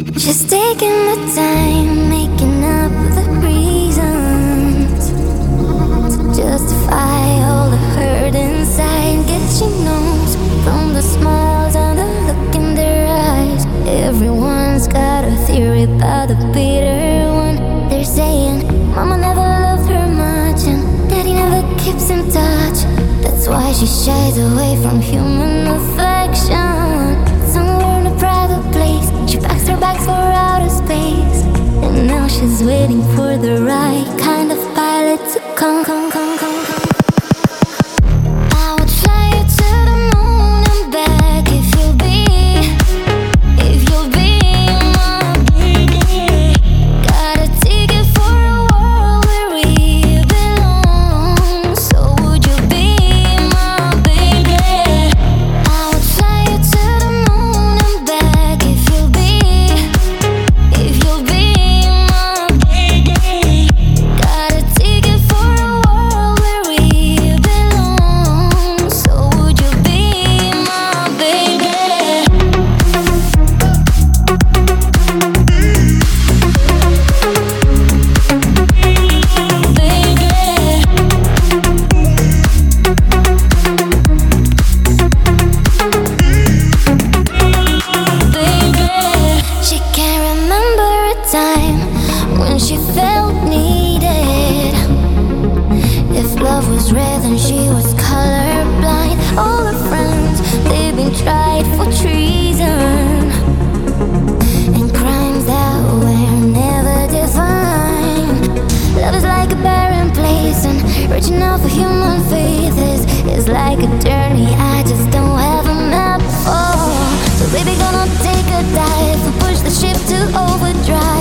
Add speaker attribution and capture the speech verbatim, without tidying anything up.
Speaker 1: She's taking the time, making up the reasons to justify all the hurt inside. Guess she knows from the smiles and the look in their eyes. Everyone's got a theory about the bitter one. They're saying mama never loved her much and daddy never keeps in touch. That's why she shies away from human affection. Somewhere in a private place, she packs her bags for outer space. And now she's waiting for the right kind of pilot to come, come, come, come, come. I would fly you to the moon and back if you'll be, if you'll be my baby. Got a ticket for a world where we belong. So would you be my baby? I would fly you to the moon and back if you'll be, if you'll be my baby. Got a ticket for a world where we belong. So would you be my baby? She can't remember a time when she felt needed. If love was rare, then she was colorblind. All her friends, they've been tried for treason and crimes that were never defined. Love is like a barren place, and reaching out for human faith is, is like a journey I just don't have a map for. So baby, gonna take a dive and push the ship to overdrive.